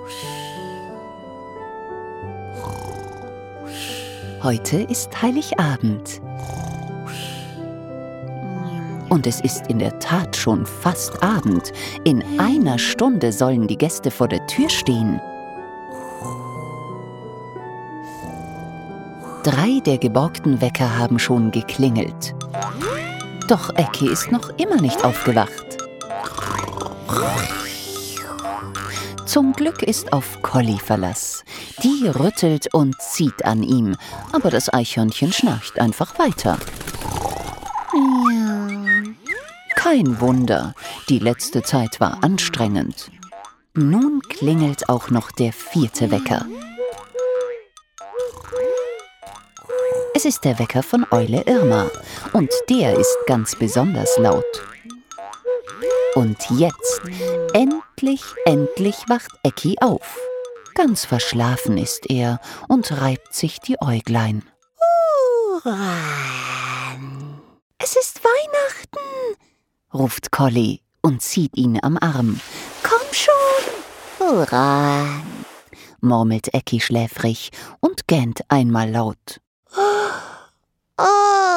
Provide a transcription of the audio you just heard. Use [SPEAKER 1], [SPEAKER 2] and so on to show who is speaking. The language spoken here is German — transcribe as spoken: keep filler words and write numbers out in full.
[SPEAKER 1] Heute ist Heiligabend. Und es ist in der Tat schon fast Abend. In einer Stunde sollen die Gäste vor der Tür stehen. Drei der geborgten Wecker haben schon geklingelt. Doch Ecki ist noch immer nicht aufgewacht. Zum Glück ist auf Collie Verlass. Die rüttelt und zieht an ihm, aber das Eichhörnchen schnarcht einfach weiter. Kein Wunder, die letzte Zeit war anstrengend. Nun klingelt auch noch der vierte Wecker. Es ist der Wecker von Eule Irma und der ist ganz besonders laut. Und jetzt, endlich, endlich wacht Ecki auf. Ganz verschlafen ist er und reibt sich die Äuglein. Hurra! Es ist Weihnachten, ruft Collie und zieht ihn am Arm. Komm schon! Hurra! Murmelt Ecki schläfrig und gähnt einmal laut. Oh.